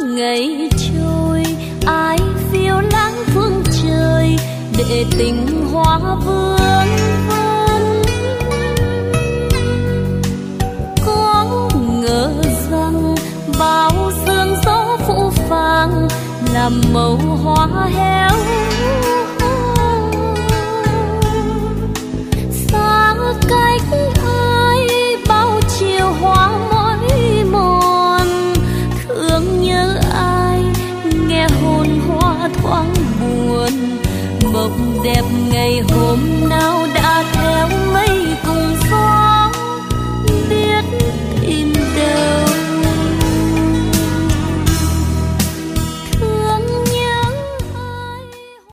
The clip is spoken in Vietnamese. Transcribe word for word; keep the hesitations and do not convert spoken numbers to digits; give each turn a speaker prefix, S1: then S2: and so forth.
S1: ngày trôi, ai phiêu lãng phương trời để tình hoa vương vấn. Có ngờ rằng bao sương gió phũ phàng làm màu hoa héo. Xa cách ai bao chiều hoa mỏi mòn, thương nhớ ai nghe hồn hoa thoáng buồn. Mộng đẹp ngày hôm nào